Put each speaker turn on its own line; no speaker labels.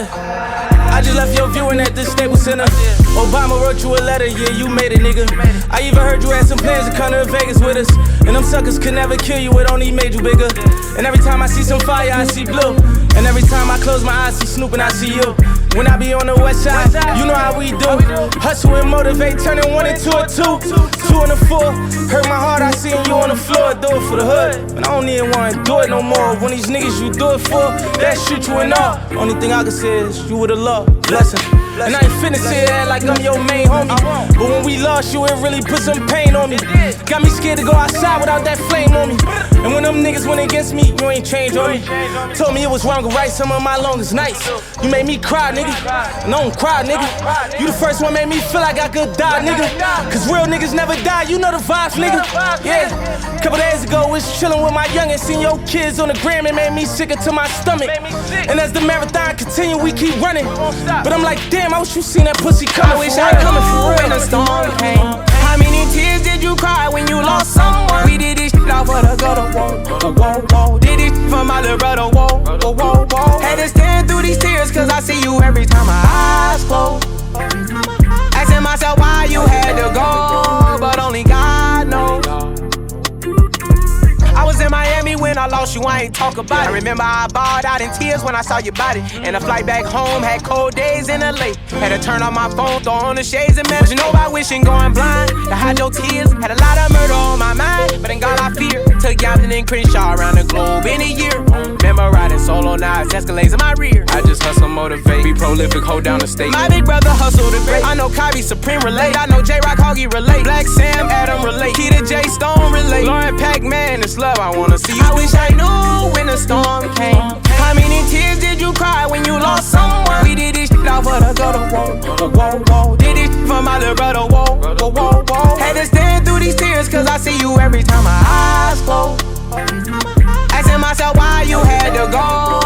Yeah, I just left your viewing at the Staples Center. Obama wrote you a letter, yeah, you made it, nigga. I even heard you had some plans to come to Vegas with us. And them suckers could never kill you, it only made you bigger. And every time I see some fire, I see blue. And every time I close my eyes, see Snoop and I see you. When I be on the west side, you know how we do. Hustle and motivate, turning 1 into a 2. 2 and a 4, hurt my heart, I seen you on the floor. Do it for the hood, but I don't even wanna do it no more. When these niggas you do it for, they shoot you and all. Only thing I can say is, you would've loved, blessing. And I ain't finna sit here like I'm your main homie. But when we lost you, it really put some pain on me. Got me scared to go outside without that flame on me. And when them niggas went against me, you ain't changed on me. Told me it was wrong to write some of my longest nights. You made me cry, nigga. And I don't cry, nigga. You the first one made me feel like I could die, nigga. Cause real niggas never die, you know the vibes, nigga. Yeah. Couple days ago, was chillin' with my youngin'. Seen your kids on the gram, it made me sicker to my stomach. And as the marathon continue, we keep running. But I'm like, damn, I wish you seen that pussy coming.
I wish I coming for real when the storm came. How many tears did you cry when you lost someone? We did this shit off of the gutter, whoa. Did this shit for my little brother, whoa. Had to stand through these tears cause I see you every time my eyes close. Asking myself why you had to go, but only God knows. I was in Miami when I lost you, I ain't talk about it. I remember I bawled out in tears when I saw your body. And the flight back home had cold days in LA. Had to turn off my phone, throw on the shades and meditate. But you know about wishing going blind, to hide your tears. Had a lot of murder on my mind, but in God I fear. Took Yompton and Crenshaw around the globe in a year. Remember riding solo knives, Escalades in my rear.
I just hustle, motivate, be prolific, hold down the state.
My big brother hustled the great. I know Kyrie Supreme relate. I know J-Rock Hoggy relate. Black Sam Adam relate. Keita J Stone relate. Lauren Pac-Man, it's love, I wanna see you. I wish I knew when the storm came. How many tears did you cry when you lost someone? We did this shit off of the gutter, whoa. Did this shit for my little brother, whoa. Had to stand through these tears cause I see you every time my eyes close. Asking myself why you had to go,